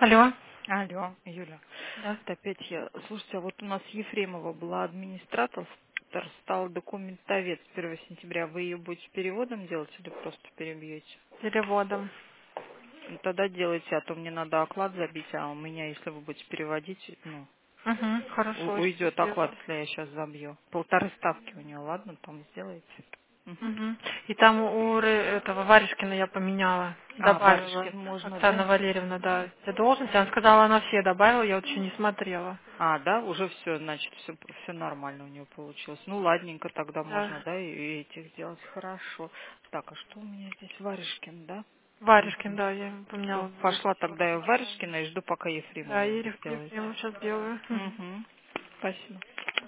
Алло. Алло, Юля. Да. Это опять я. Слушайте, а вот у нас Ефремова была администратор, стал документовед с 1 сентября. Вы ее будете переводом делать или просто перебьете? Переводом. Ну, тогда делайте, а то мне надо оклад забить, а у меня, если вы будете переводить, ну, Угу, хорошо, сейчас уйдет оклад, сделаю. если я сейчас забью. 1,5 ставки у нее, ладно, там сделаете. Мгм. Угу. И там у этого Варежкина я поменяла, А, добавила. Варежкин можно, Оксана да? Валерьевна, да, тебе должность. Она сказала, она все добавила, я вот еще не смотрела. А, да, уже все, значит, все нормально у нее получилось. Ну, ладненько, тогда Да. можно, да, и этих сделать. Хорошо. Так, а что у меня здесь? Варежкин, да? Варежкин, да, я Все, поменяла. пошла тогда я в Варежкина и жду, пока Да, Ефремова и сделает. Ефрему сейчас делаю. Мгм. Угу. Спасибо.